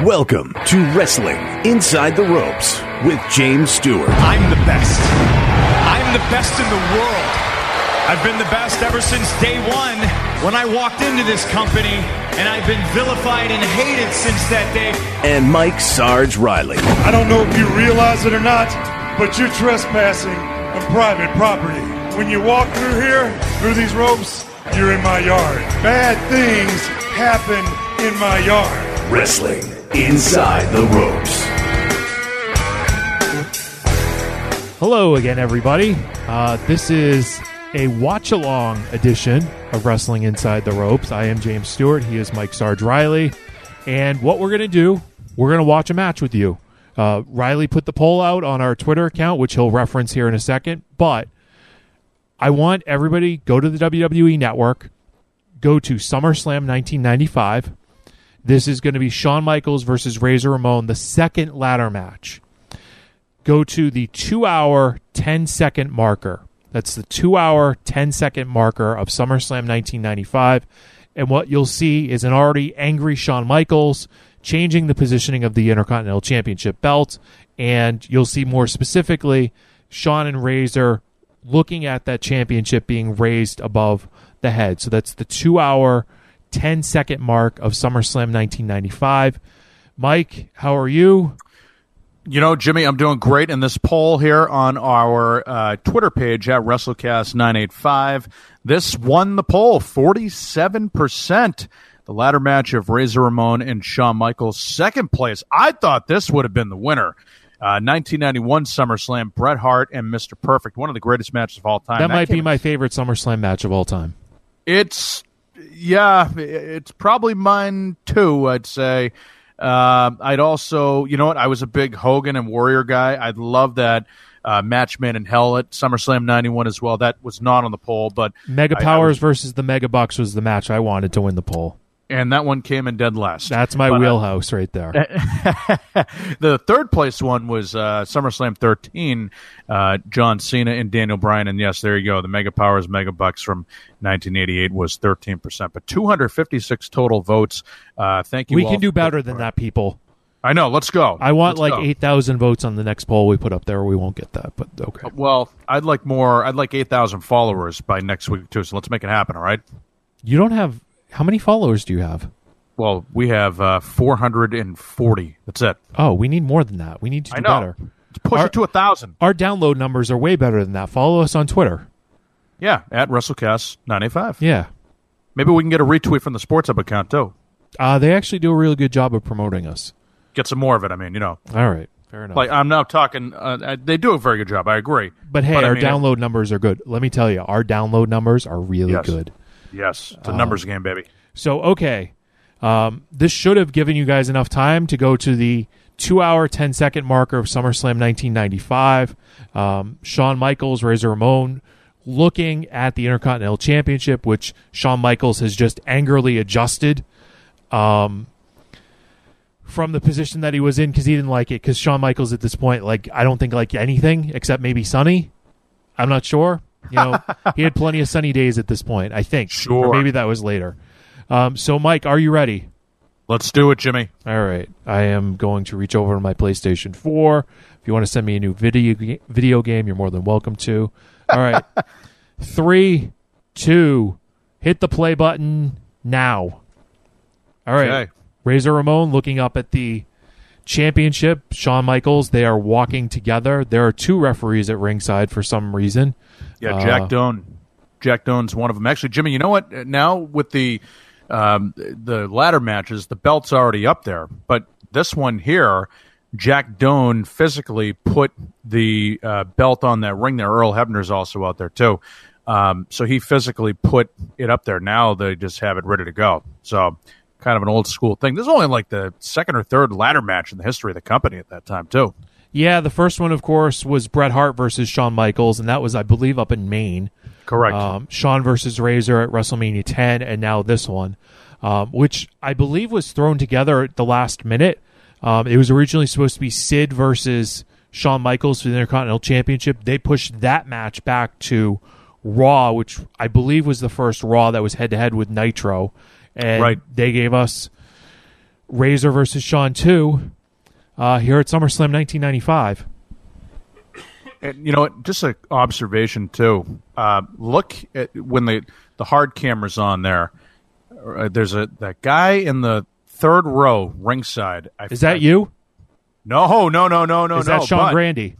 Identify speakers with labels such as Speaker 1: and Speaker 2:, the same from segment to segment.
Speaker 1: Welcome to Wrestling Inside the Ropes with James Stewart.
Speaker 2: I'm the best. I'm the best in the world. I've been the best ever since day one when I walked into this company, and I've been vilified and hated since that day.
Speaker 1: And Mike Sarge Riley.
Speaker 3: I don't know if you realize it or not, but you're trespassing on private property. When you walk through here, through these ropes, you're in my yard. Bad things happen in my yard.
Speaker 1: Wrestling Inside the Ropes.
Speaker 4: Hello again, everybody. This is a watch-along edition of Wrestling Inside the Ropes. I am James Stewart. He is Mike Sarge Riley. And what we're going to do, we're going to watch a match with you. Riley put the poll out on our Twitter account, which he'll reference here in a second. But I want everybody, go to the WWE Network, go to SummerSlam 1995. This is going to be Shawn Michaels versus Razor Ramon, the second ladder match. Go to the 2-hour, 10-second marker. That's the 2-hour, 10-second marker of SummerSlam 1995. And what you'll see is an already angry Shawn Michaels changing the positioning of the Intercontinental Championship belt. And you'll see more specifically Shawn and Razor looking at that championship being raised above the head. So that's the 2-hour, 10-second mark of SummerSlam 1995. Mike, how are you?
Speaker 5: You know, Jimmy, I'm doing great in this poll here on our Twitter page at WrestleCast985. This won the poll, 47%. The ladder match of Razor Ramon and Shawn Michaels. Second place, I thought this would have been the winner. 1991 SummerSlam, Bret Hart and Mr. Perfect, one of the greatest matches of all time.
Speaker 4: That might be my favorite SummerSlam match of all time.
Speaker 5: It's probably mine too, I'd say. I'd also, you know what, I was a big Hogan and Warrior guy. I'd love that match made in hell at SummerSlam 91 as well. That was not on the poll, but
Speaker 4: Mega Powers versus the Mega Bucks was the match I wanted to win the poll.
Speaker 5: And that one came in dead last.
Speaker 4: That's my wheelhouse right there.
Speaker 5: The third place one was SummerSlam 13, John Cena and Daniel Bryan. And yes, there you go. The Mega Powers, Mega Bucks from 1988 was 13%. But 256 total votes. Thank you
Speaker 4: We
Speaker 5: all
Speaker 4: can do better than that, people.
Speaker 5: I know. Let's go.
Speaker 4: I want 8,000 votes on the next poll we put up there. We won't get that, but okay.
Speaker 5: Well, I'd like more. I'd like 8,000 followers by next week, too. So let's make it happen, all right?
Speaker 4: You don't have... How many followers do you have?
Speaker 5: Well, we have 440. That's it.
Speaker 4: Oh, we need more than that. We need to do better.
Speaker 5: Let's push it to 1,000.
Speaker 4: Our download numbers are way better than that. Follow us on Twitter.
Speaker 5: Yeah, at WrestleCast985.
Speaker 4: Yeah.
Speaker 5: Maybe we can get a retweet from the Sports Hub account, too.
Speaker 4: They actually do a really good job of promoting us.
Speaker 5: Get some more of it, I mean, you know.
Speaker 4: All right, fair enough.
Speaker 5: Like, I'm now talking, they do a very good job, I agree.
Speaker 4: But hey, our download numbers are good. Let me tell you, our download numbers are really good.
Speaker 5: Yes, it's a numbers game, baby.
Speaker 4: So, okay, this should have given you guys enough time to go to the 2-hour, 10-second marker of SummerSlam 1995. Shawn Michaels, Razor Ramon, looking at the Intercontinental Championship, which Shawn Michaels has just angrily adjusted from the position that he was in because he didn't like it. Because Shawn Michaels at this point, I don't think like anything except maybe Sunny. I'm not sure. You know, he had plenty of sunny days at this point, I think.
Speaker 5: Sure.
Speaker 4: Or maybe that was later. So, Mike, are you ready?
Speaker 5: Let's do it, Jimmy.
Speaker 4: All right. I am going to reach over to my PlayStation 4. If you want to send me a new video game, you're more than welcome to. All right. 3, 2, hit the play button now. All right.
Speaker 5: Okay.
Speaker 4: Razor Ramon looking up at the championship. Shawn Michaels, they are walking together. There are 2 referees at ringside for some reason.
Speaker 5: Yeah, Jack Doan. Jack Doan's one of them. Actually, Jimmy, you know what? Now with the ladder matches, the belt's already up there. But this one here, Jack Doan physically put the belt on that ring there. Earl Hebner's also out there, too. So he physically put it up there. Now they just have it ready to go. So kind of an old school thing. This is only like the second or third ladder match in the history of the company at that time, too.
Speaker 4: Yeah, the first one, of course, was Bret Hart versus Shawn Michaels, and that was, I believe, up in Maine.
Speaker 5: Correct.
Speaker 4: Shawn versus Razor at WrestleMania 10, and now this one, which I believe was thrown together at the last minute. It was originally supposed to be Sid versus Shawn Michaels for the Intercontinental Championship. They pushed that match back to Raw, which I believe was the first Raw that was head-to-head with Nitro. And they gave us Razor versus Shawn 2 here at SummerSlam 1995.
Speaker 5: And you know what? Just an observation too. Look at when the hard camera's on there. There's that guy in the third row, ringside.
Speaker 4: Is that you?
Speaker 5: No.
Speaker 4: Is that Sean Grande?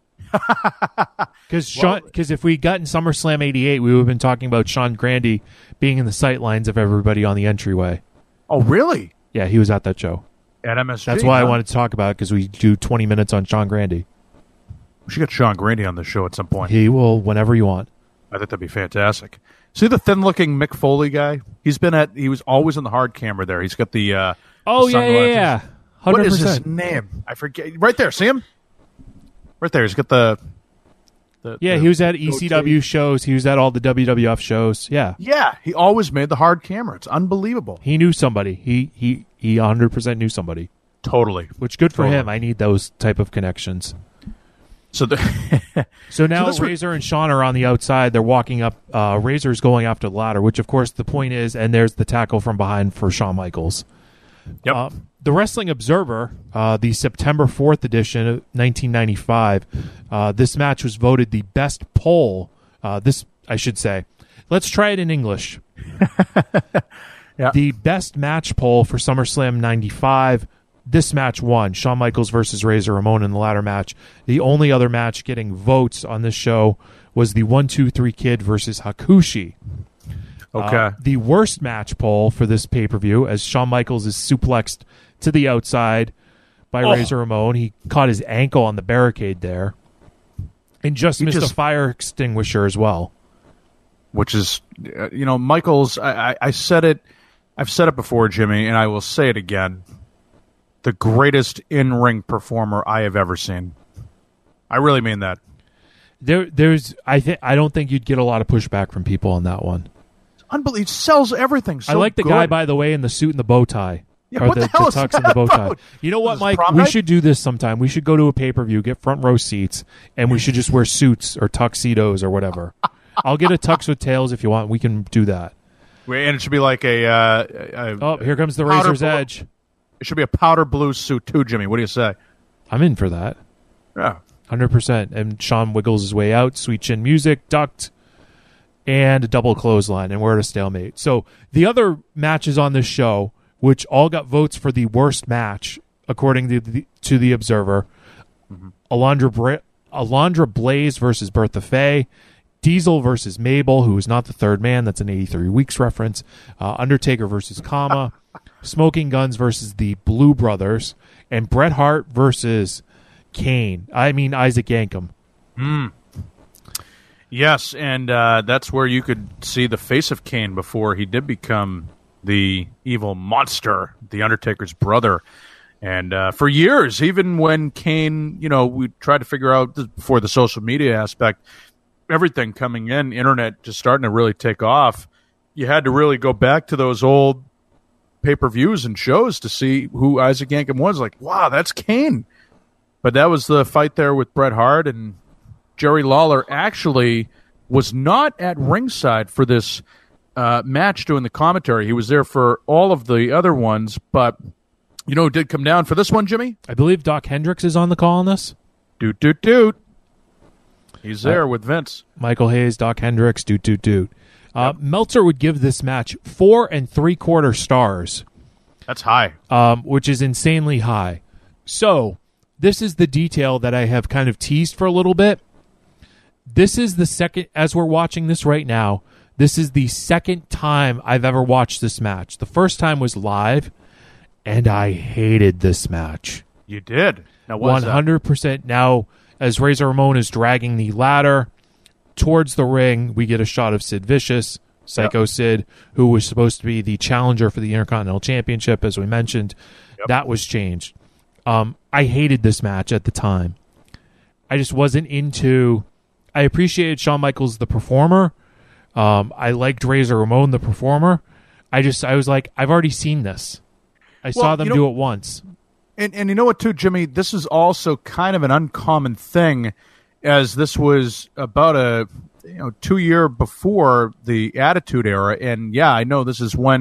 Speaker 4: Because if we got in SummerSlam 88, we would have been talking about Sean Grande being in the sight lines of everybody on the entryway.
Speaker 5: Oh, really?
Speaker 4: Yeah, he was at that show.
Speaker 5: At MSG.
Speaker 4: That's why I wanted to talk about it, because we do 20 minutes on Sean Grande.
Speaker 5: We should get Sean Grande on the show at some point.
Speaker 4: He will whenever you want.
Speaker 5: I think that'd be fantastic. See the thin-looking Mick Foley guy? He was always in the hard camera there. He's got the
Speaker 4: yeah. 100%.
Speaker 5: What is his name? I forget. Right there, see him? Right there. He's got the
Speaker 4: he was at ECW shows. He was at all the WWF shows. Yeah.
Speaker 5: Yeah, he always made the hard camera. It's unbelievable.
Speaker 4: He knew somebody. He 100% knew somebody.
Speaker 5: Totally.
Speaker 4: Which good for him. I need those type of connections.
Speaker 5: So
Speaker 4: now Razor and Shawn are on the outside. They're walking up. Razor's going after the ladder, which of course the point is, and there's the tackle from behind for Shawn Michaels.
Speaker 5: Yep.
Speaker 4: The Wrestling Observer, the September 4th edition of 1995, this match was voted the best poll. I should say. Let's try it in English.
Speaker 5: Yeah.
Speaker 4: The best match poll for SummerSlam 95. This match won. Shawn Michaels versus Razor Ramon in the ladder match. The only other match getting votes on this show was the 1-2-3 Kid versus Hakushi.
Speaker 5: Okay.
Speaker 4: The worst match poll for this pay-per-view, as Shawn Michaels is suplexed to the outside by Razor Ramon. He caught his ankle on the barricade there. And just missed a fire extinguisher as well.
Speaker 5: Which is, Michaels, I've said it before, Jimmy, and I will say it again. The greatest in-ring performer I have ever seen. I really mean that.
Speaker 4: I don't think you'd get a lot of pushback from people on that one.
Speaker 5: It's unbelievable. He sells everything so
Speaker 4: I like the
Speaker 5: good.
Speaker 4: guy, by the way, in the suit and the bow tie.
Speaker 5: Yeah, what the hell is
Speaker 4: tux
Speaker 5: that
Speaker 4: and the bow tie.
Speaker 5: about?
Speaker 4: You know what, Mike?
Speaker 5: Prom
Speaker 4: We
Speaker 5: night?
Speaker 4: should do this sometime. We should go to a pay-per-view, get front row seats, and we should just wear suits or tuxedos or whatever. I'll get a tux with tails if you want. We can do that.
Speaker 5: And it should be like
Speaker 4: here comes the Razor's Edge.
Speaker 5: It should be a powder blue suit too, Jimmy. What do you say?
Speaker 4: I'm in for that.
Speaker 5: Yeah.
Speaker 4: 100%. And Shawn wiggles his way out, sweet chin music, ducked, and a double clothesline, and we're at a stalemate. So the other matches on this show, which all got votes for the worst match, according to the Observer, Alundra Blaze versus Bertha Faye, Diesel versus Mabel, who is not the third man. That's an 83 Weeks reference. Undertaker versus Kama. Smoking Guns versus the Blue Brothers. And Bret Hart versus Isaac Yankem.
Speaker 5: Yes, and that's where you could see the face of Kane before he did become the evil monster, the Undertaker's brother. And for years, even when Kane, we tried to figure out before the social media aspect, everything coming in, internet just starting to really take off, you had to really go back to those old pay-per-views and shows to see who Isaac Yankem was. Like, wow, that's Kane. But that was the fight there with Bret Hart, and Jerry Lawler actually was not at ringside for this match doing the commentary. He was there for all of the other ones, but who did come down for this one, Jimmy?
Speaker 4: I believe Doc Hendricks is on the call on this.
Speaker 5: Doot. He's there with Vince.
Speaker 4: Michael Hayes, Doc Hendricks, doot. Meltzer would give this match 4 3/4 stars.
Speaker 5: That's high.
Speaker 4: Which is insanely high. So, this is the detail that I have kind of teased for a little bit. This is the second, as we're watching this right now, this is the second time I've ever watched this match. The first time was live, and I hated this match.
Speaker 5: You did? Now, what
Speaker 4: 100%. Now, as Razor Ramon is dragging the ladder towards the ring, we get a shot of Sid Vicious, Psycho Sid, who was supposed to be the challenger for the Intercontinental Championship, as we mentioned. That was changed. I hated this match at the time. I just wasn't into... I appreciated Shawn Michaels, the performer. I liked Razor Ramon, the performer. I was like, I've already seen this. I saw them do it once.
Speaker 5: And you know what, too, Jimmy? This is also kind of an uncommon thing, as this was about a 2 year before the Attitude Era. And, yeah, I know this is when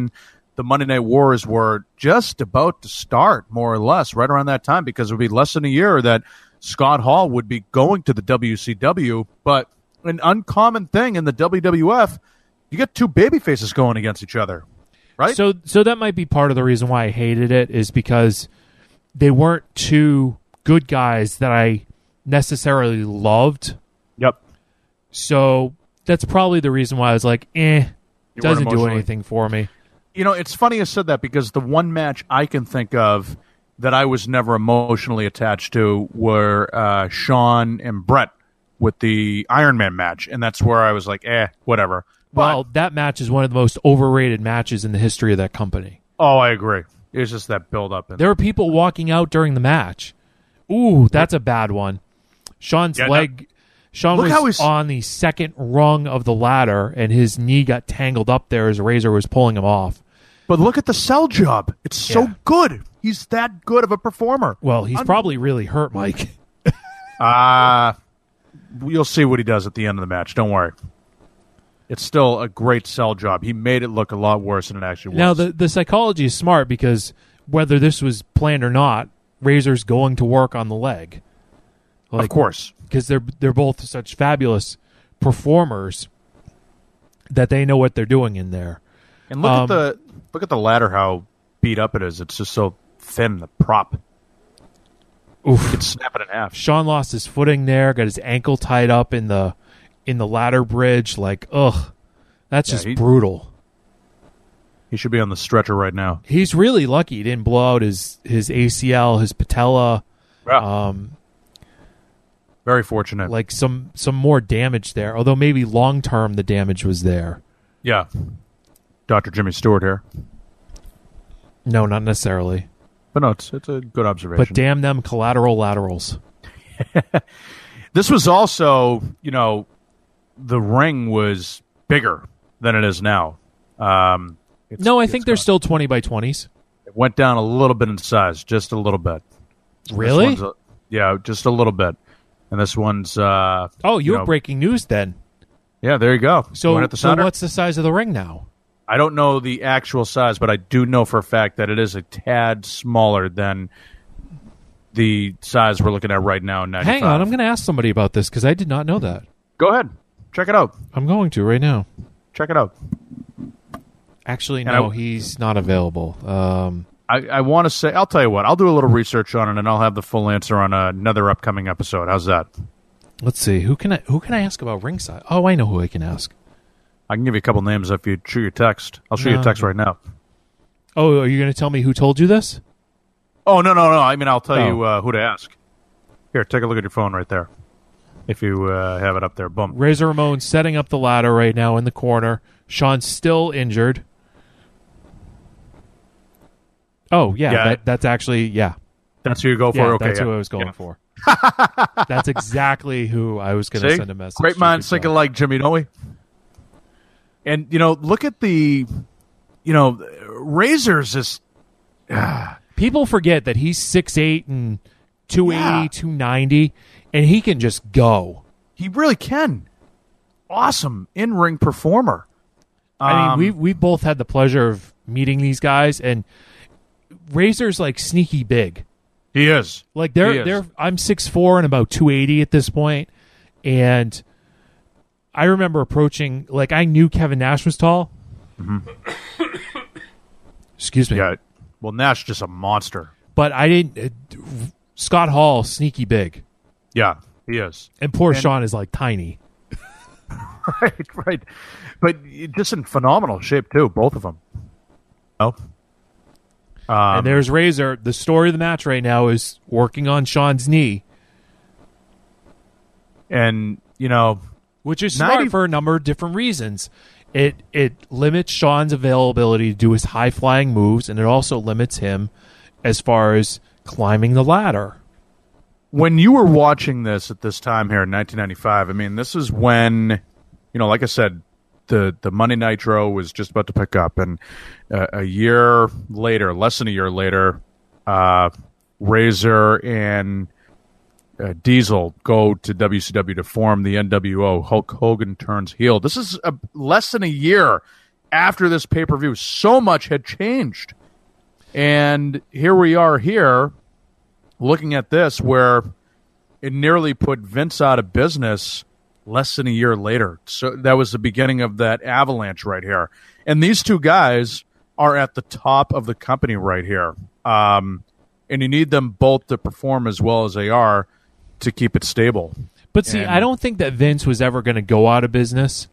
Speaker 5: the Monday Night Wars were just about to start, more or less, right around that time, because it would be less than a year that Scott Hall would be going to the WCW. But an uncommon thing in the WWF, you get two baby faces going against each other, right?
Speaker 4: So that might be part of the reason why I hated it, is because they weren't two good guys that I necessarily loved.
Speaker 5: Yep.
Speaker 4: So that's probably the reason why I was like, doesn't do anything for me.
Speaker 5: You know, it's funny you said that, because the one match I can think of that I was never emotionally attached to were Shawn and Brett with the Iron Man match, and that's where I was like, whatever.
Speaker 4: Well, that match is one of the most overrated matches in the history of that company.
Speaker 5: Oh, I agree. It's just that build-up.
Speaker 4: There were people walking out during the match. Ooh, that's a bad one. Sean's leg... Sean was on the second rung of the ladder, and his knee got tangled up there as Razor was pulling him off.
Speaker 5: But look at the sell job. It's so good. He's that good of a performer.
Speaker 4: Well, he's probably really hurt, Mike.
Speaker 5: You'll see what he does at the end of the match. Don't worry. It's still a great sell job. He made it look a lot worse than it actually was.
Speaker 4: Now, the psychology is smart, because whether this was planned or not, Razor's going to work on the leg.
Speaker 5: Of course.
Speaker 4: Because they're both such fabulous performers that they know what they're doing in there.
Speaker 5: And look at the ladder, how beat up it is. It's just so thin, the prop.
Speaker 4: Oof.
Speaker 5: It's snapping in half.
Speaker 4: Sean lost his footing there, got his ankle tied up in the ladder bridge. Like, that's just brutal.
Speaker 5: He should be on the stretcher right now.
Speaker 4: He's really lucky he didn't blow out his ACL, his patella.
Speaker 5: Yeah. Very fortunate.
Speaker 4: Like some more damage there, although maybe long term the damage was there.
Speaker 5: Yeah. Dr. Jimmy Stewart here.
Speaker 4: No, not necessarily.
Speaker 5: But no, it's a good observation.
Speaker 4: But damn them collateral laterals.
Speaker 5: This was also, the ring was bigger than it is now.
Speaker 4: I think they're still 20 by 20s.
Speaker 5: It went down a little bit in size, just a little bit.
Speaker 4: Really?
Speaker 5: Yeah, just a little bit. And this one's...
Speaker 4: you're breaking news then.
Speaker 5: Yeah, there you go.
Speaker 4: So what's the size of the ring now?
Speaker 5: I don't know the actual size, but I do know for a fact that it is a tad smaller than the size we're looking at right now in 95.
Speaker 4: Hang on, I'm going to ask somebody about this, because I did not know that.
Speaker 5: Go ahead. Check it out.
Speaker 4: I'm going to right now.
Speaker 5: Check it out.
Speaker 4: Actually, no, he's not available.
Speaker 5: I want to say, I'll tell you what, I'll do a little research on it, and I'll have the full answer on another upcoming episode. How's that?
Speaker 4: Let's see. Who can I ask about ringside? Oh, I know who I can ask.
Speaker 5: I can give you a couple names if you shoot your text. I'll shoot you a text right now.
Speaker 4: Oh, are you going to tell me who told you this?
Speaker 5: Oh, no. I mean, I'll tell you who to ask. Here, take a look at your phone right there. If you have it up there. Boom.
Speaker 4: Razor Ramon setting up the ladder right now in the corner. Sean's still injured. Oh, yeah. That's actually, yeah.
Speaker 5: That's who you go for? Okay,
Speaker 4: that's who I was going for. That's exactly who I was going to send a message to.
Speaker 5: Great minds think alike, Jimmy, don't we? And, look at the, Razor's just...
Speaker 4: People forget that he's 6'8" and 280, 290, and he can just go.
Speaker 5: He really can. Awesome in-ring performer.
Speaker 4: I mean, we both had the pleasure of meeting these guys, and Razor's like sneaky big.
Speaker 5: He is.
Speaker 4: Like I'm 6'4" and about 280 at this point, and I remember approaching, like, I knew Kevin Nash was tall.
Speaker 5: Mm-hmm.
Speaker 4: Excuse me.
Speaker 5: Yeah. Well, Nash just a monster.
Speaker 4: But I didn't... Scott Hall, sneaky big.
Speaker 5: Yeah, he is.
Speaker 4: And Sean is, like, tiny.
Speaker 5: Right. But just in phenomenal shape, too, both of them. Oh.
Speaker 4: And there's Razor. The story of the match right now is working on Sean's knee.
Speaker 5: And,
Speaker 4: which is smart for a number of different reasons. It limits Sean's availability to do his high-flying moves, and it also limits him as far as climbing the ladder.
Speaker 5: When you were watching this at this time here in 1995, I mean, this is when, like I said, the Monday Nitro was just about to pick up, and a year later, less than a year later, Razor and Diesel go to WCW to form the NWO. Hulk Hogan turns heel. This is less than a year after this pay-per-view. So much had changed. And here we are here looking at this where it nearly put Vince out of business less than a year later. So that was the beginning of that avalanche right here. And these two guys are at the top of the company right here. And you need them both to perform as well as they are to keep it stable.
Speaker 4: But see, I don't think that Vince was ever going to go out of business.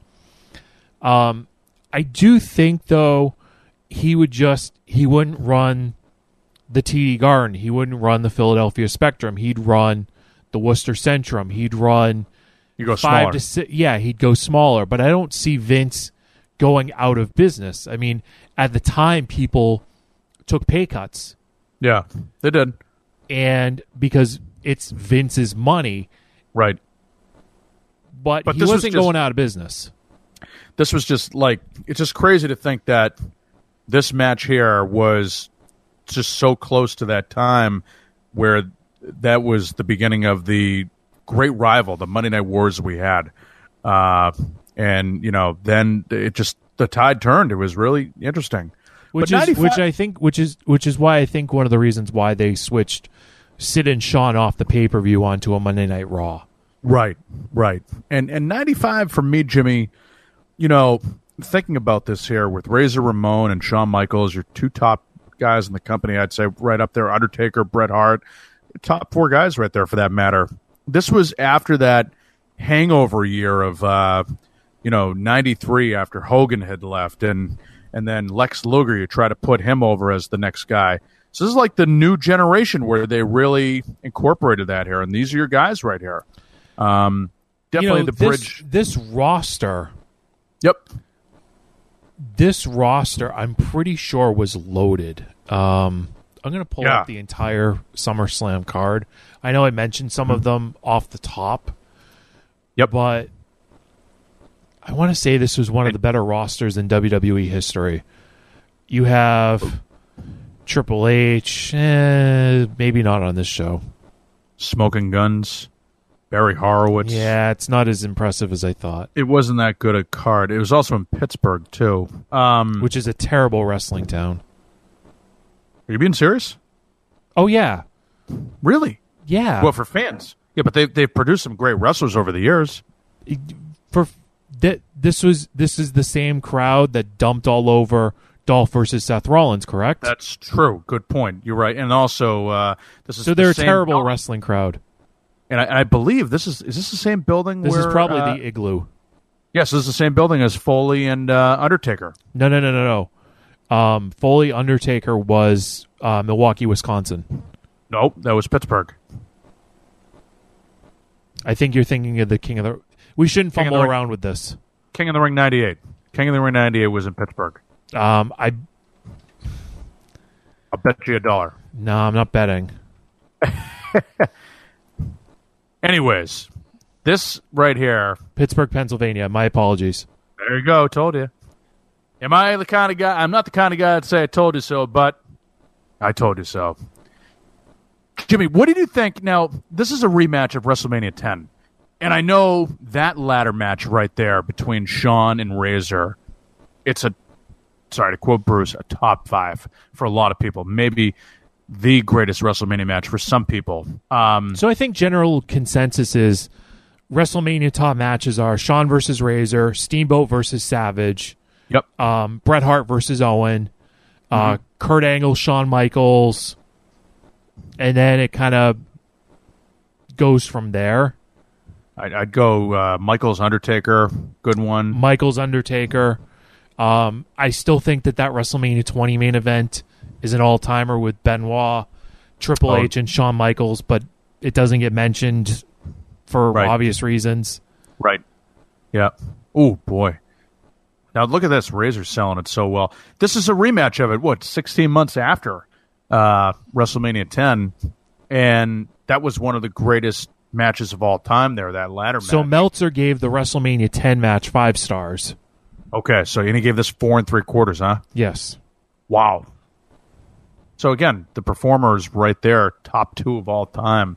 Speaker 4: I do think, though, he wouldn't run the TD Garden. He wouldn't run the Philadelphia Spectrum. He'd run the Worcester Centrum. He'd run
Speaker 5: you go
Speaker 4: 5
Speaker 5: smaller.
Speaker 4: to 6. Yeah, he'd go smaller. But I don't see Vince going out of business. I mean, at the time, people took pay cuts.
Speaker 5: Yeah, they did.
Speaker 4: And because it's Vince's money.
Speaker 5: Right.
Speaker 4: But he wasn't going out of business.
Speaker 5: This was just like, it's just crazy to think that this match here was just so close to that time where that was the beginning of the great rival, the Monday Night Wars we had. And, you know, then it just, the tide turned. It was really interesting.
Speaker 4: Which is why I think one of the reasons why they switched Sid and Shawn off the pay-per-view onto a Monday Night Raw.
Speaker 5: Right. And 95 for me, Jimmy, you know, thinking about this here with Razor Ramon and Shawn Michaels, your two top guys in the company, I'd say right up there, Undertaker, Bret Hart, top 4 guys right there for that matter. This was after that hangover year of, 93 after Hogan had left and then Lex Luger, you try to put him over as the next guy. So this is like the new generation where they really incorporated that here. And these are your guys right here. Definitely the bridge.
Speaker 4: This roster.
Speaker 5: Yep.
Speaker 4: This roster, I'm pretty sure, was loaded. I'm going to pull up the entire SummerSlam card. I know I mentioned some of them off the top.
Speaker 5: Yep.
Speaker 4: But I want to say this was one of the better rosters in WWE history. You have Triple H, maybe not on this show.
Speaker 5: Smoking Guns, Barry Horowitz.
Speaker 4: Yeah, it's not as impressive as I thought.
Speaker 5: It wasn't that good a card. It was also in Pittsburgh, too.
Speaker 4: Which is a terrible wrestling town.
Speaker 5: Are you being serious?
Speaker 4: Oh, yeah.
Speaker 5: Really?
Speaker 4: Yeah.
Speaker 5: Well, for fans. Yeah, but they've produced some great wrestlers over the years.
Speaker 4: This is the same crowd that dumped all over Dolph versus Seth Rollins, correct?
Speaker 5: That's true. Good point. You're right. And also, this is
Speaker 4: they're a terrible wrestling crowd.
Speaker 5: And I believe is this the same building?
Speaker 4: This is probably the Igloo.
Speaker 5: Yes, this is the same building as Foley and Undertaker.
Speaker 4: No. Foley Undertaker was Milwaukee, Wisconsin.
Speaker 5: Nope, that was Pittsburgh.
Speaker 4: I think you're thinking of the King of the... We shouldn't fumble around with this.
Speaker 5: King of the Ring 98. King of the Ring 98 was in Pittsburgh.
Speaker 4: I'll
Speaker 5: bet you $1.
Speaker 4: No, I'm not betting.
Speaker 5: Anyways, this right here...
Speaker 4: Pittsburgh, Pennsylvania. My apologies.
Speaker 5: There you go. Told you. Am I the kind of guy... I'm not the kind of guy to say I told you so, but I told you so. Jimmy, what did you think? Now, this is a rematch of WrestleMania 10. And I know that ladder match right there between Shawn and Razor, it's sorry to quote Bruce, a top 5 for a lot of people. Maybe the greatest WrestleMania match for some people.
Speaker 4: So I think general consensus is WrestleMania top matches are Shawn versus Razor, Steamboat versus Savage,
Speaker 5: yep,
Speaker 4: Bret Hart versus Owen, Kurt Angle, Shawn Michaels, and then it kind of goes from there.
Speaker 5: I'd go Michaels, Undertaker, good one.
Speaker 4: Michaels, Undertaker. I still think that WrestleMania 20 main event is an all-timer with Benoit, Triple H, and Shawn Michaels, but it doesn't get mentioned for obvious reasons. Right.
Speaker 5: Yeah. Oh, boy. Now, look at this. Razor's selling it so well. This is a rematch of it, 16 months after WrestleMania 10, and that was one of the greatest matches of all time there, that ladder match.
Speaker 4: So Meltzer gave the WrestleMania 10 match 5 stars.
Speaker 5: Okay, so he gave this 4 3/4, huh?
Speaker 4: Yes.
Speaker 5: Wow. So again, the performers right there, top 2 of all time.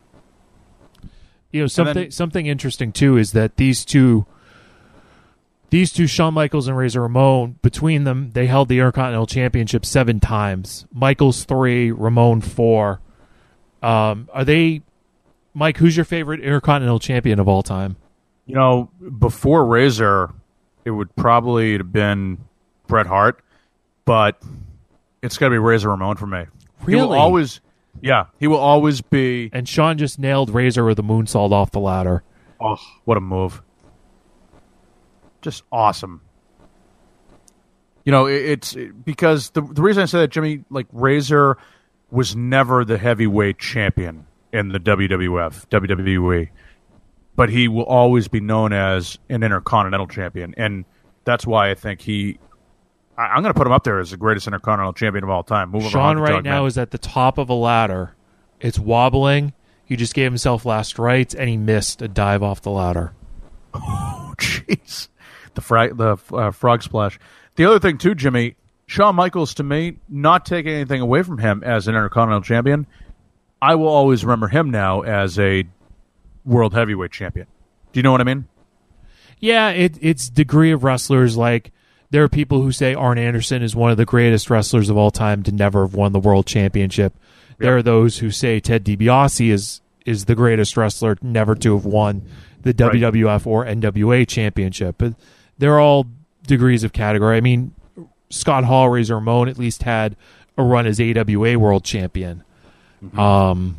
Speaker 4: You know, something interesting too is that these two these two, Shawn Michaels and Razor Ramon, between them, they held the Intercontinental Championship 7 times. Michaels 3, Ramon 4. Are they, Mike? Who's your favorite Intercontinental Champion of all time?
Speaker 5: You know, before Razor, it would probably have been Bret Hart, but it's got to be Razor Ramon for me.
Speaker 4: Really?
Speaker 5: He will always be.
Speaker 4: And Shawn just nailed Razor with a moonsault off the ladder.
Speaker 5: Oh, what a move. Just awesome. You know, it's because the reason I say that, Jimmy, like Razor was never the heavyweight champion in the WWE, but he will always be known as an Intercontinental Champion, and that's why I think I'm going to put him up there as the greatest Intercontinental Champion of all time.
Speaker 4: Shawn right now is at the top of a ladder. It's wobbling. He just gave himself last rites, and he missed a dive off the ladder.
Speaker 5: Oh, jeez. The frog splash. The other thing, too, Jimmy, Shawn Michaels, to me, not taking anything away from him as an Intercontinental Champion, I will always remember him now as a World Heavyweight Champion. Do you know what I mean?
Speaker 4: Yeah, it's degree of wrestlers. Like, there are people who say Arn Anderson is one of the greatest wrestlers of all time to never have won the World Championship. Yep. There are those who say Ted DiBiase is the greatest wrestler never to have won the WWF or NWA Championship. But they're all degrees of category. I mean, Scott Hall, Razor Ramon at least had a run as AWA World Champion. Mm-hmm.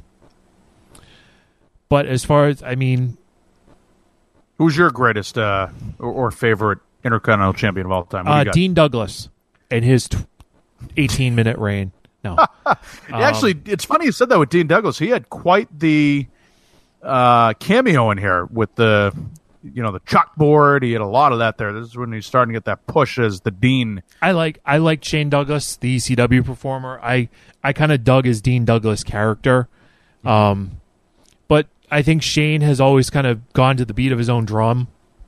Speaker 4: But as far as, I mean...
Speaker 5: Who's your greatest or favorite Intercontinental Champion of all time?
Speaker 4: Dean Douglas and his 18-minute reign. No.
Speaker 5: Actually, it's funny you said that with Dean Douglas. He had quite the cameo in here with the chalkboard. He had a lot of that there. This is when he's starting to get that push as the Dean.
Speaker 4: I like Shane Douglas, the ECW performer. I kind of dug his Dean Douglas character. But I think Shane has always kind of gone to the beat of his own drum.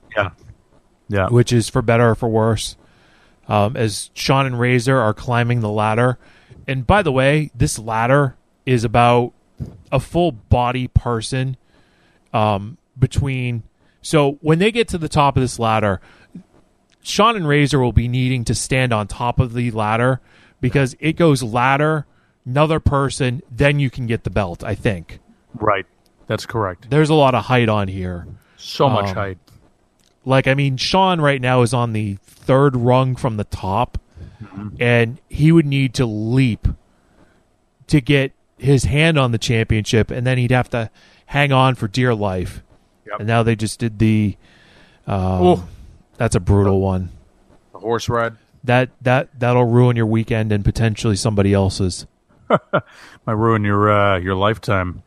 Speaker 4: Yeah. Which is for better or for worse. As Shawn and Razor are climbing the ladder. And by the way, this ladder is about a full body person between... So when they get to the top of this ladder, Shawn and Razor will be needing to stand on top of the ladder because it goes ladder, another person, then you can get the belt, I think.
Speaker 5: Right. That's correct.
Speaker 4: There's a lot of height on here.
Speaker 5: So much height.
Speaker 4: Like, I mean, Shawn right now is on the third rung from the top, and he would need to leap to get his hand on the championship, and then he'd have to hang on for dear life. Yep. And now they just did the... that's a brutal one.
Speaker 5: The horse ride?
Speaker 4: That'll ruin your weekend and potentially somebody else's.
Speaker 5: Might ruin your lifetime.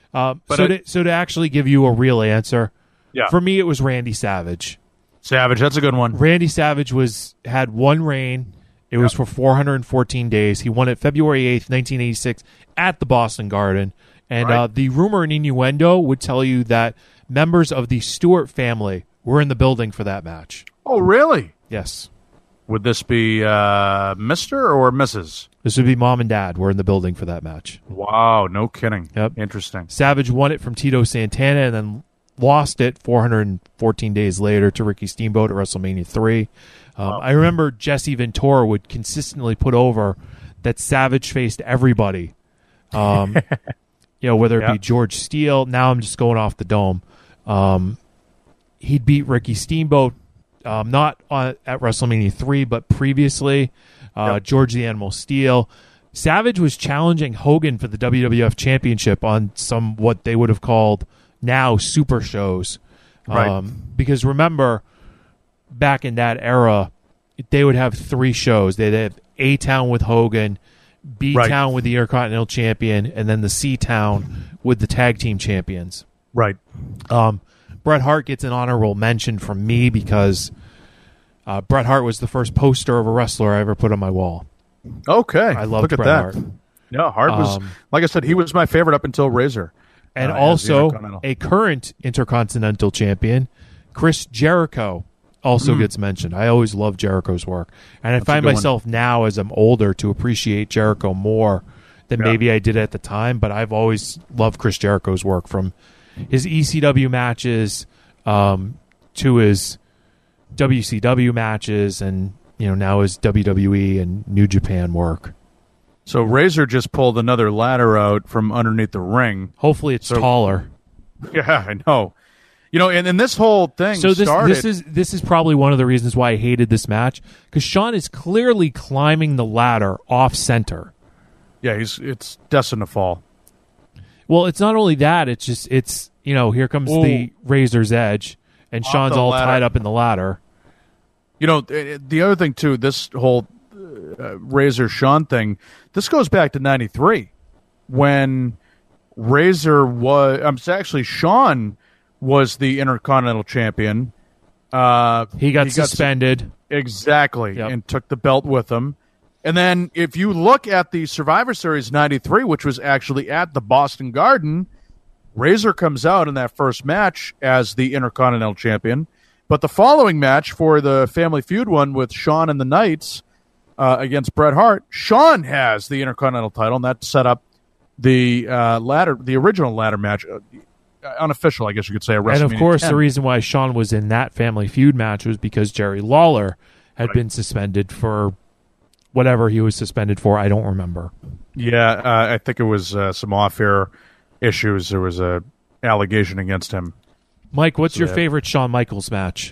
Speaker 4: So to actually give you a real answer, for me it was Randy Savage.
Speaker 5: Savage, that's a good one.
Speaker 4: Randy Savage had one reign. It was for 414 days. He won it February 8th, 1986 at the Boston Garden. And the rumor and innuendo would tell you that members of the Stewart family were in the building for that match.
Speaker 5: Oh, really?
Speaker 4: Yes.
Speaker 5: Would this be Mr. or Mrs.?
Speaker 4: This would be Mom and Dad were in the building for that match.
Speaker 5: Wow, no kidding.
Speaker 4: Yep.
Speaker 5: Interesting.
Speaker 4: Savage won it from Tito Santana and then lost it 414 days later to Ricky Steamboat at WrestleMania 3. I remember Jesse Ventura would consistently put over that Savage faced everybody. Whether it be George Steele. Now I'm just going off the dome. He'd beat Ricky Steamboat, not at WrestleMania 3, but previously. George the Animal Steele. Savage was challenging Hogan for the WWF Championship on some what they would have called now super shows. Because remember, back in that era, they would have 3 shows. They'd have A-Town with Hogan, B-Town with the Intercontinental Champion, and then the C-Town with the Tag Team Champions.
Speaker 5: Right.
Speaker 4: Bret Hart gets an honorable mention from me because Bret Hart was the first poster of a wrestler I ever put on my wall.
Speaker 5: Okay.
Speaker 4: I love
Speaker 5: Look at
Speaker 4: Bret
Speaker 5: that.
Speaker 4: Hart.
Speaker 5: Yeah, Hart was, like I said, he was my favorite up until Razor.
Speaker 4: And also a current Intercontinental Champion, Chris Jericho, also gets mentioned. I always love Jericho's work. And I find myself now, as I'm older, to appreciate Jericho more than maybe I did at the time. But I've always loved Chris Jericho's work, from his ECW matches to his WCW matches and, now his WWE and New Japan work.
Speaker 5: So Razor just pulled another ladder out from underneath the ring.
Speaker 4: Hopefully it's taller.
Speaker 5: Yeah, I know. And this whole thing started...
Speaker 4: This is probably one of the reasons why I hated this match, because Shawn is clearly climbing the ladder off center.
Speaker 5: Yeah, it's destined to fall.
Speaker 4: Well, it's not only that, it's here comes the Razor's Edge, and Shawn's all tied up in the ladder.
Speaker 5: The other thing, too, this whole Razor-Shawn thing, this goes back to 93, when Shawn was the Intercontinental Champion.
Speaker 4: He got suspended.
Speaker 5: Exactly,
Speaker 4: yep.
Speaker 5: And took the belt with him. And then if you look at the Survivor Series 93, which was actually at the Boston Garden, Razor comes out in that first match as the Intercontinental Champion. But the following match for the Family Feud one with Shawn and the Knights against Bret Hart, Shawn has the Intercontinental title, and that set up the original ladder match, unofficial, I guess you could say, at WrestleMania.
Speaker 4: And of course,
Speaker 5: 10.
Speaker 4: the reason why Shawn was in that Family Feud match was because Jerry Lawler had been suspended for whatever he was suspended for. I don't remember.
Speaker 5: Yeah, I think it was some off-air issues. There was a allegation against him.
Speaker 4: Mike, what's your favorite Shawn Michaels match?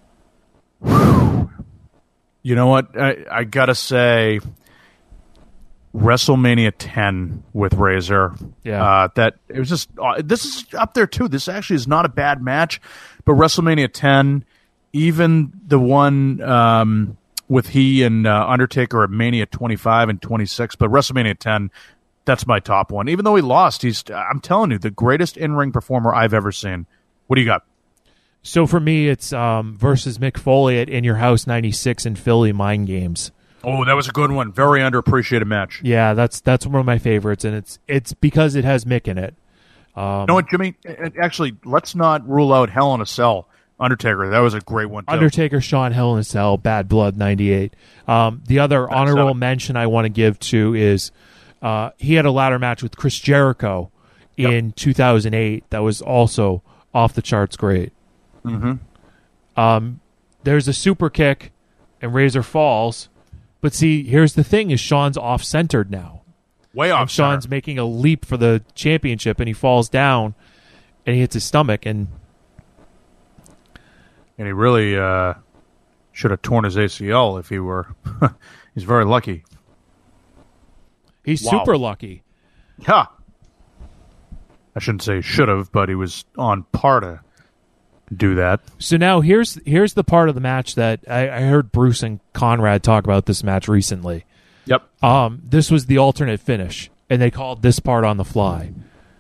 Speaker 5: You know what? I gotta say, WrestleMania 10 with Razor.
Speaker 4: Yeah.
Speaker 5: That it was just. This is up there too. This actually is not a bad match, but WrestleMania 10, even the one with he and Undertaker at Mania 25 and 26, but WrestleMania 10, that's my top one. Even though he lost, I'm telling you, the greatest in-ring performer I've ever seen. What do you got?
Speaker 4: So for me, it's versus Mick Foley at In Your House 96 in Philly Mind Games.
Speaker 5: Oh, that was a good one. Very underappreciated match.
Speaker 4: Yeah, that's one of my favorites, and it's because it has Mick in it.
Speaker 5: You know what, Jimmy? Actually, let's not rule out Hell in a Cell. Undertaker, that was a great one, too.
Speaker 4: Undertaker, Shawn, Hell in a Cell, Bad Blood 98. The other honorable mention I want to give to is he had a ladder match with Chris Jericho in 2008 that was also off the charts great.
Speaker 5: Mm-hmm.
Speaker 4: There's a super kick, and Razor falls. But see, here's the thing: is Shawn's off-centered now.
Speaker 5: Way off.
Speaker 4: Shawn's making a leap for the championship, and he falls down, and he hits his stomach, and
Speaker 5: he really should have torn his ACL if he were. He's very lucky.
Speaker 4: He's super lucky.
Speaker 5: Yeah. I shouldn't say should have, but he was on par to do that.
Speaker 4: So now here's the part of the match that I heard Bruce and Conrad talk about this match recently.
Speaker 5: Yep.
Speaker 4: This was the alternate finish, and they called this part on the fly.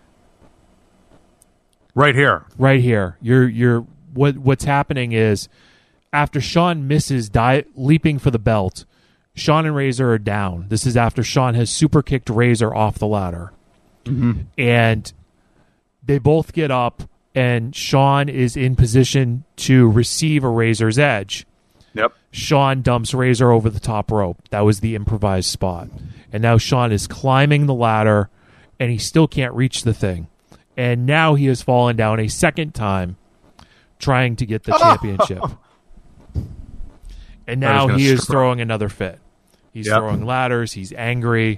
Speaker 5: Right here.
Speaker 4: Right here. What's happening is after Shawn misses leaping for the belt, Shawn and Razor are down. This is after Shawn has super kicked Razor off the ladder.
Speaker 5: Mm-hmm.
Speaker 4: And they both get up, and Shawn is in position to receive a Razor's Edge.
Speaker 5: Yep.
Speaker 4: Shawn dumps Razor over the top rope. That was the improvised spot. And now Shawn is climbing the ladder, and he still can't reach the thing. And now he has fallen down a second time trying to get the championship. And now he is throwing another fit. He's throwing ladders. He's angry.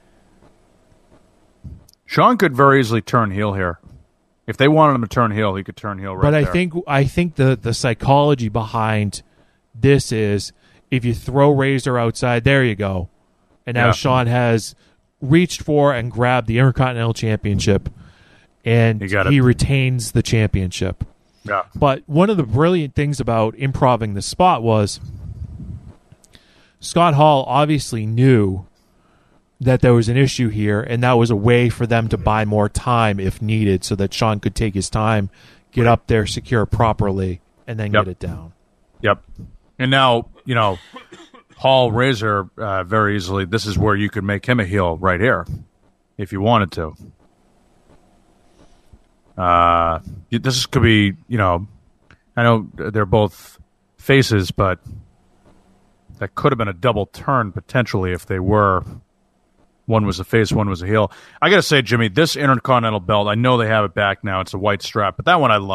Speaker 5: Shawn could very easily turn heel here. If they wanted him to turn heel, he could turn heel right there.
Speaker 4: But I think the psychology behind this is if you throw Razor outside, there you go. And now Shawn has reached for and grabbed the Intercontinental Championship, and he retains the championship.
Speaker 5: Yeah.
Speaker 4: But one of the brilliant things about improving the spot was Scott Hall obviously knew that there was an issue here, and that was a way for them to buy more time if needed so that Shawn could take his time, get up there, secure properly, and then get it down.
Speaker 5: Yep. And now, Hall, Razor, very easily, this is where you could make him a heel right here if you wanted to. This could be, I know they're both faces, but that could have been a double turn potentially if they were. One was a face, one was a heel. I got to say, Jimmy, this Intercontinental belt, I know they have it back now. It's a white strap, but that one I love.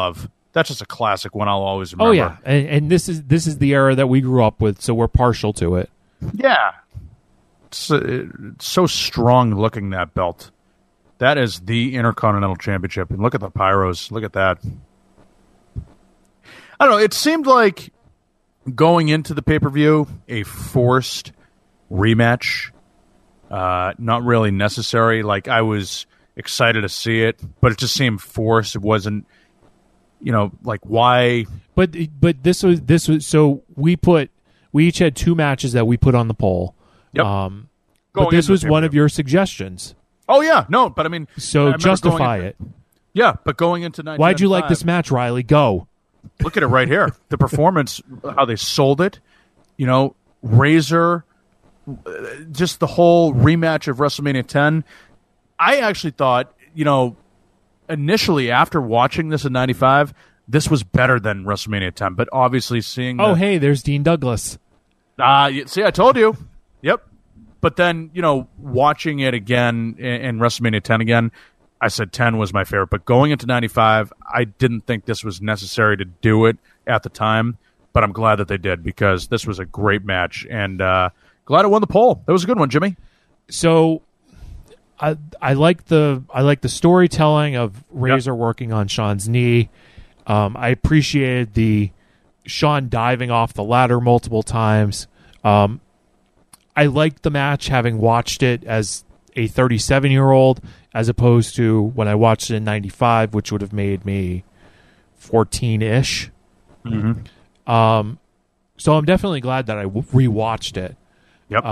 Speaker 5: that's just a classic one I'll always remember.
Speaker 4: Oh yeah, and this is the era that we grew up with, so we're partial to it.
Speaker 5: Yeah, it's so strong looking, that belt. That is the Intercontinental Championship, and look at the pyros. Look at that. I don't know. It seemed like going into the pay-per-view, a forced rematch, not really necessary. Like, I was excited to see it, but it just seemed forced. It wasn't, like, why? But
Speaker 4: this was so we each had 2 matches that we put on the poll.
Speaker 5: Yep.
Speaker 4: But this was one of your suggestions.
Speaker 5: Oh yeah, no, but I mean,
Speaker 4: so justify it.
Speaker 5: Yeah, but going into 1995,
Speaker 4: why'd you like this match, Riley? Go.
Speaker 5: Look at it right here. The performance, how they sold it. Razor, just the whole rematch of WrestleMania 10. I actually thought, initially after watching this in 95, this was better than WrestleMania 10. But obviously seeing...
Speaker 4: hey, there's Dean Douglas.
Speaker 5: See, I told you. Yep. But then, watching it again in WrestleMania 10 again, I said 10 was my favorite. But going into 95, I didn't think this was necessary to do it at the time. But I'm glad that they did, because this was a great match. And glad it won the poll. That was a good one, Jimmy.
Speaker 4: So I like the storytelling of Razor working on Shawn's knee. I appreciated the Shawn diving off the ladder multiple times. I liked the match having watched it as a 37-year-old as opposed to when I watched it in 95, which would have made me 14-ish.
Speaker 5: Mm-hmm.
Speaker 4: So I'm definitely glad that I rewatched it.
Speaker 5: Yep.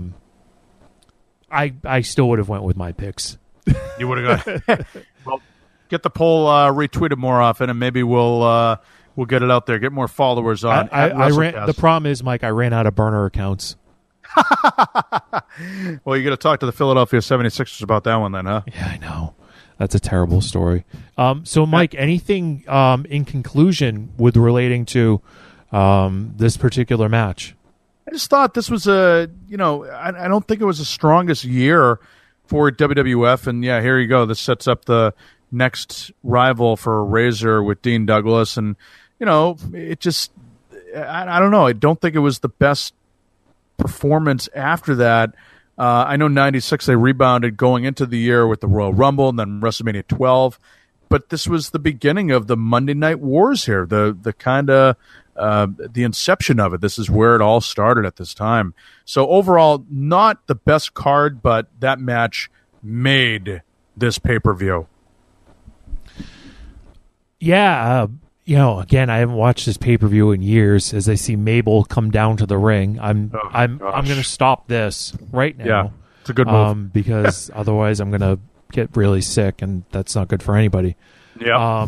Speaker 4: I still would have went with my picks.
Speaker 5: You would have got... Well, get the poll retweeted more often, and maybe we'll get it out there. Get more followers on.
Speaker 4: The problem is, Mike, I ran out of burner accounts.
Speaker 5: Well, you got to talk to the Philadelphia 76ers about that one then, huh?
Speaker 4: Yeah, I know. That's a terrible story. So, Mike, anything in conclusion with relating to this particular match?
Speaker 5: I just thought this was I don't think it was the strongest year for WWF. And, yeah, here you go. This sets up the next rival for Razor with Dean Douglas. And, it just, I don't know. I don't think it was the best performance after that. I know 96 they rebounded going into the year with the Royal Rumble and then WrestleMania 12, but this was the beginning of the Monday Night Wars here, the kind of the inception of it. This is where it all started at this time. So overall, not the best card, but that match made this pay-per-view.
Speaker 4: Yeah, again, I haven't watched this pay-per-view in years. As I see Mabel come down to the ring, I'm going to stop this right now.
Speaker 5: Yeah, it's a good move.
Speaker 4: Because otherwise I'm going to get really sick, and that's not good for anybody.
Speaker 5: Yeah.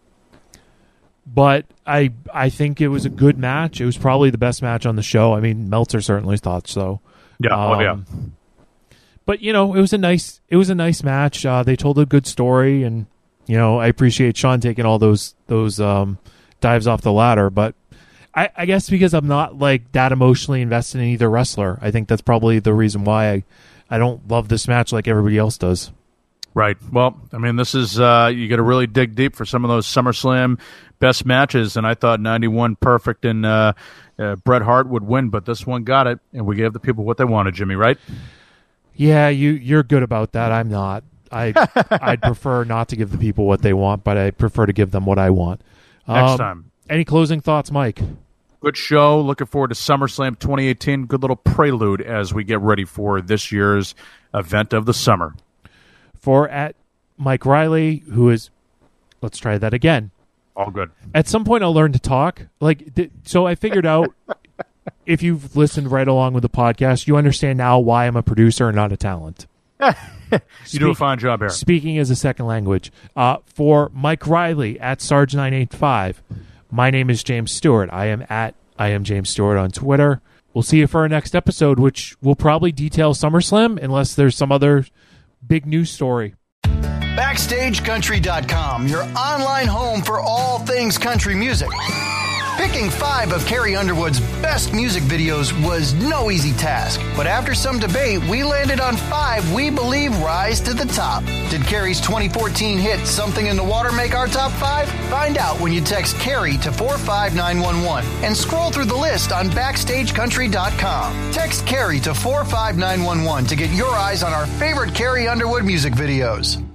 Speaker 4: But I think it was a good match. It was probably the best match on the show. I mean, Meltzer certainly thought so.
Speaker 5: Yeah. Yeah.
Speaker 4: But it was a nice match. They told a good story, and I appreciate Shawn taking all those dives off the ladder, but I guess because I'm not like that emotionally invested in either wrestler, I think that's probably the reason why I don't love this match like everybody else does.
Speaker 5: Right. Well, I mean, this is you got to really dig deep for some of those SummerSlam best matches, and I thought 91 Perfect and Bret Hart would win, but this one got it, and we gave the people what they wanted, Jimmy, right?
Speaker 4: Yeah, you're good about that. I'm not. I'd prefer not to give the people what they want, but I prefer to give them what I want.
Speaker 5: Next time.
Speaker 4: Any closing thoughts, Mike?
Speaker 5: Good show. Looking forward to SummerSlam 2018. Good little prelude as we get ready for this year's event of the summer.
Speaker 4: For at Mike Riley, who is... Let's try that again.
Speaker 5: All good.
Speaker 4: At some point, I'll learn to talk. So I figured out, if you've listened right along with the podcast, you understand now why I'm a producer and not a talent.
Speaker 5: You do a fine job here.
Speaker 4: Speaking as a second language. For Mike Riley at Sarge985, my name is James Stewart. I am James Stewart on Twitter. We'll see you for our next episode, which will probably detail SummerSlam unless there's some other big news story.
Speaker 6: BackstageCountry.com, your online home for all things country music. Picking 5 of Carrie Underwood's best music videos was no easy task, but after some debate, we landed on 5 we believe rise to the top. Did Carrie's 2014 hit Something in the Water make our top 5? Find out when you text Carrie to 45911 and scroll through the list on BackstageCountry.com. Text Carrie to 45911 to get your eyes on our favorite Carrie Underwood music videos.